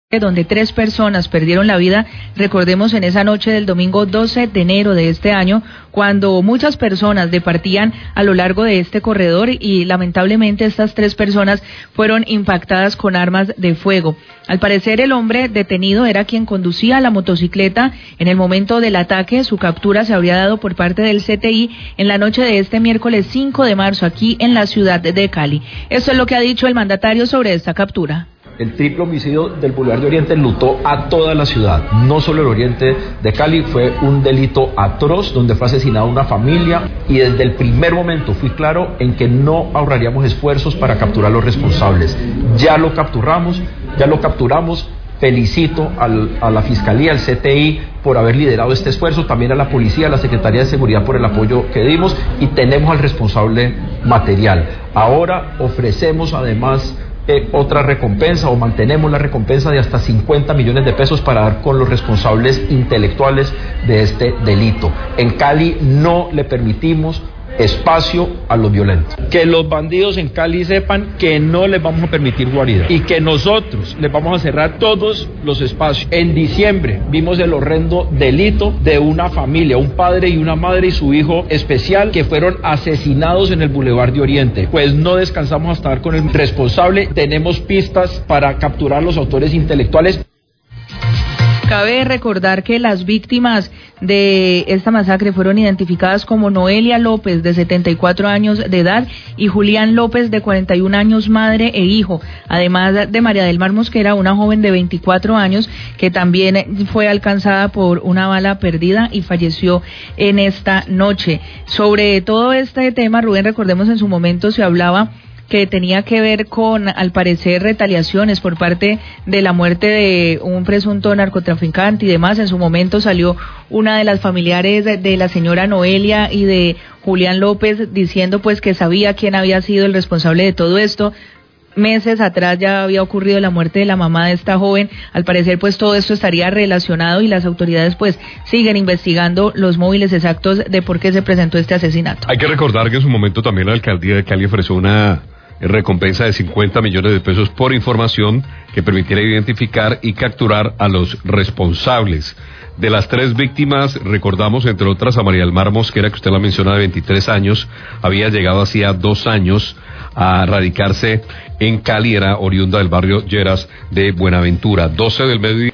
donde 3 personas perdieron la vida, recordemos en esa noche del domingo 12 de enero de este año, cuando muchas personas departían a lo largo de este corredor y lamentablemente estas 3 personas fueron impactadas con armas de fuego. Al parecer el hombre detenido era quien conducía la motocicleta en el momento del ataque. Su captura se habría dado por parte del CTI en la noche de este miércoles 5 de marzo aquí en la ciudad de Cali. Esto es lo que ha dicho el mandatario sobre esta captura. El triple homicidio del Boulevard de Oriente enlutó a toda la ciudad, no solo el oriente de Cali. Fue un delito atroz donde fue asesinada una familia y desde el primer momento fui claro en que no ahorraríamos esfuerzos para capturar a los responsables. Ya lo capturamos. Felicito a la Fiscalía, al CTI por haber liderado este esfuerzo, también a la Policía, a la Secretaría de Seguridad por el apoyo que dimos y tenemos al responsable material. Ahora ofrecemos además otra recompensa o mantenemos la recompensa de hasta 50 millones de pesos para dar con los responsables intelectuales de este delito. En Cali no le permitimos espacio a los violentos. Que los bandidos en Cali sepan que no les vamos a permitir guarida y que nosotros les vamos a cerrar todos los espacios. En diciembre vimos el horrendo delito de una familia, un padre y una madre y su hijo especial que fueron asesinados en el Boulevard de Oriente. Pues no descansamos hasta dar con el responsable. Tenemos pistas para capturar los autores intelectuales. Cabe recordar que las víctimas de esta masacre fueron identificadas como Noelia López, de 74 años de edad, y Julián López, de 41 años, madre e hijo, además de María del Mar Mosquera, una joven de 24 años, que también fue alcanzada por una bala perdida y falleció en esta noche. Sobre todo este tema, Rubén, recordemos en su momento se hablaba que tenía que ver con, al parecer, retaliaciones por parte de la muerte de un presunto narcotraficante y demás. En su momento salió una de las familiares de la señora Noelia y de Julián López diciendo pues que sabía quién había sido el responsable de todo esto. Meses atrás ya había ocurrido la muerte de la mamá de esta joven. Al parecer pues todo esto estaría relacionado y las autoridades pues siguen investigando los móviles exactos de por qué se presentó este asesinato. Hay que recordar que en su momento también la alcaldía de Cali ofreció una recompensa de 50 millones de pesos por información que permitiera identificar y capturar a los responsables. De las 3 víctimas, recordamos entre otras a María del Mar Mosquera, que usted la menciona, de 23 años, había llegado hacía 2 años a radicarse en Cali, era oriunda del barrio Lleras de Buenaventura. 12 del mediodía.